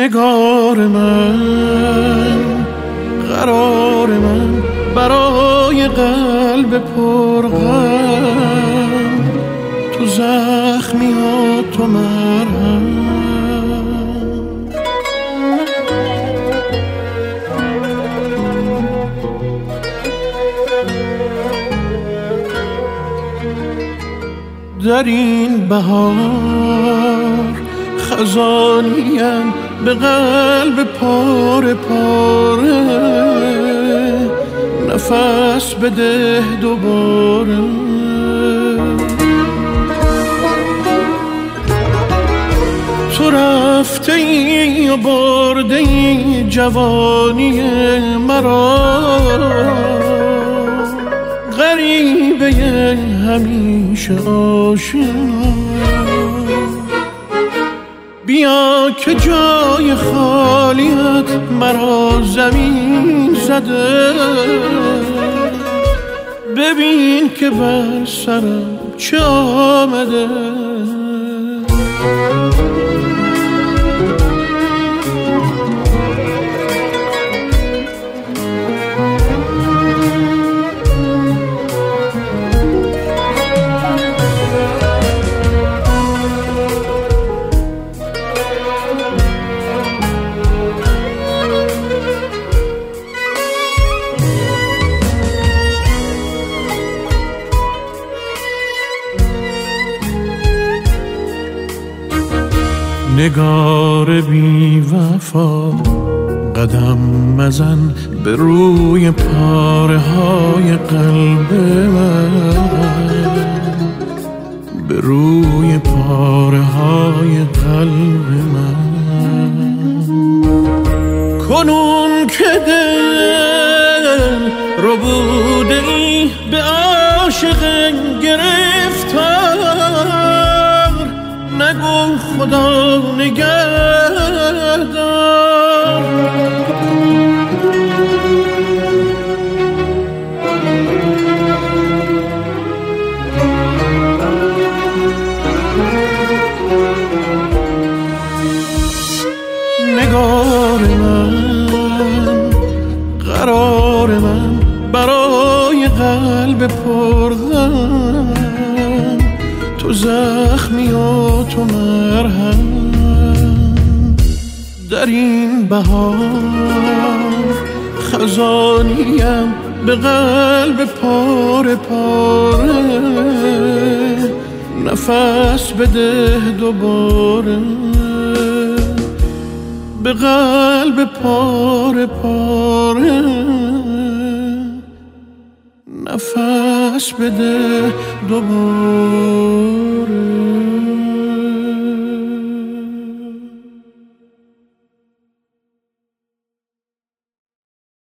نگار من، قرار من، برای قلب پرغم، تو زخمی ها تو مرهم. در این بهار خزانیم به قلب پاره پاره، نفس بده دوباره. تو رفته ای و برده ای جوانی مرا، غریبه همیشه آشنا. بیا که جای خالیت مرا زمین زده، ببین که بر سرم چه آمده. نگار بی وفا، قدم مزن به روی پاره های قلب من، به روی پاره های قلب من. کنون که دل رو بوده ای به عاشق گرفتار، نگو خدا نگهدار. نگار من، قرار من، برای قلب پرغم، تو زخمی و تو مرهم. در این بهار خزانیم به قلب پاره پاره، نفس بده دوباره. به قلب پاره پاره، نفس بده دوباره.